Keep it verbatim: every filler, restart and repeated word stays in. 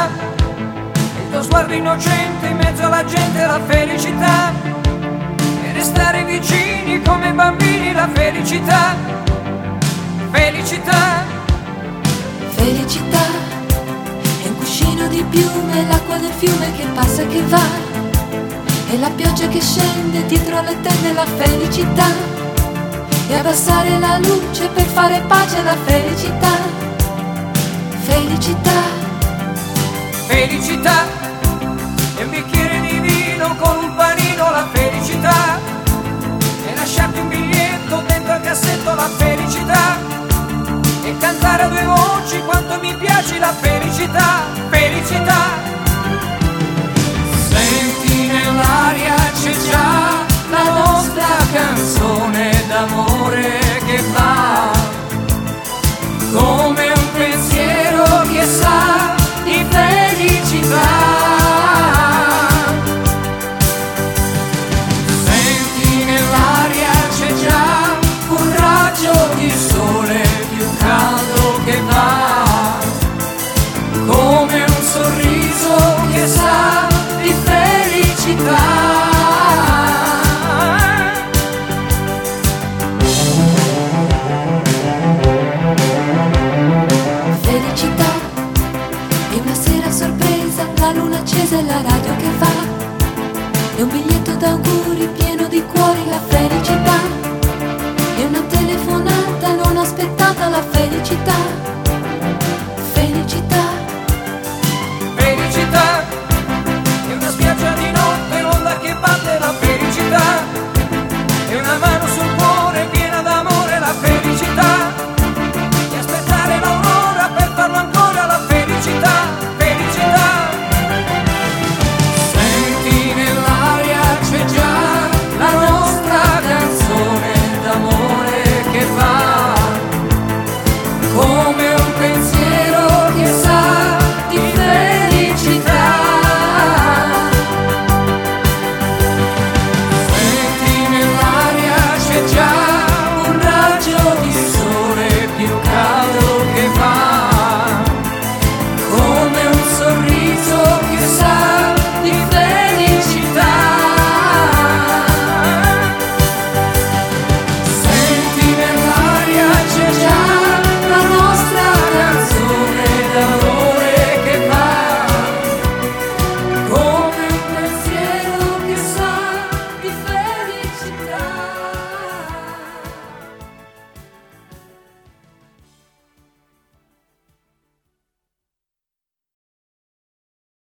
felicità, il tuo sguardo innocente in mezzo alla gente, la felicità, e restare vicini come bambini, la felicità, felicità. Felicità è un cuscino di piume, l'acqua del fiume che passa e che va, e la pioggia che scende dietro le tende, la felicità, e abbassare la luce per fare pace, la felicità, felicità. Felicità è un bicchiere di vino con un panino, la felicità, e lasciarti un biglietto dentro al cassetto, la felicità, e cantare a due voci quanto mi piace, la felicità, felicità. Senti nell'aria c'è già la nostra canzone d'amore che va come un pensiero che sa di felicità. Senti nell'aria c'è già un raggio di sole più caldo che va come un sorriso che sa di felicità. Felicità è una sera sorpresa, la luna accesa e la radio che va, è un biglietto d'auguri pieno di cuori, la felicità, è una telefonata non aspettata, la felicità.